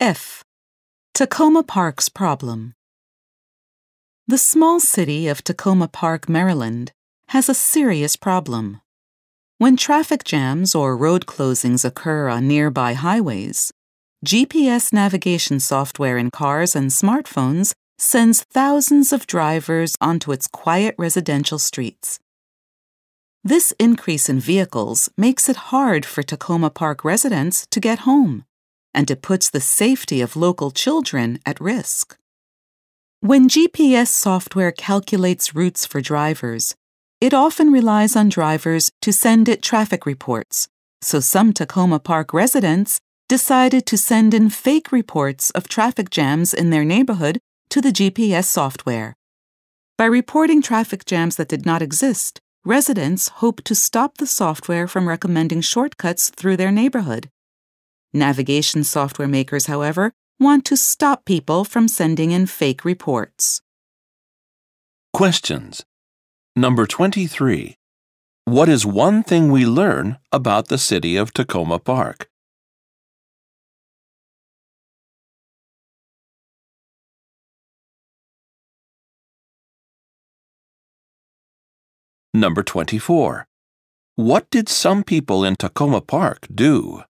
F. Takoma Park's problem. The small city of Takoma Park, Maryland, has a serious problem. When traffic jams or road closings occur on nearby highways, GPS navigation software in cars and smartphones sends thousands of drivers onto its quiet residential streets. This increase in vehicles makes it hard for Takoma Park residents to get home, and it puts the safety of local children at risk. When GPS software calculates routes for drivers, it often relies on drivers to send it traffic reports, so some Takoma Park residents decided to send in fake reports of traffic jams in their neighborhood to the GPS software. By reporting traffic jams that did not exist, residents hope to stop the software from recommending shortcuts through their neighborhood. Navigation software makers, however, want to stop people from sending in fake reports. Questions. Number 23. What is one thing we learn about the city of Takoma Park? Number 24. What did some people in Takoma Park do?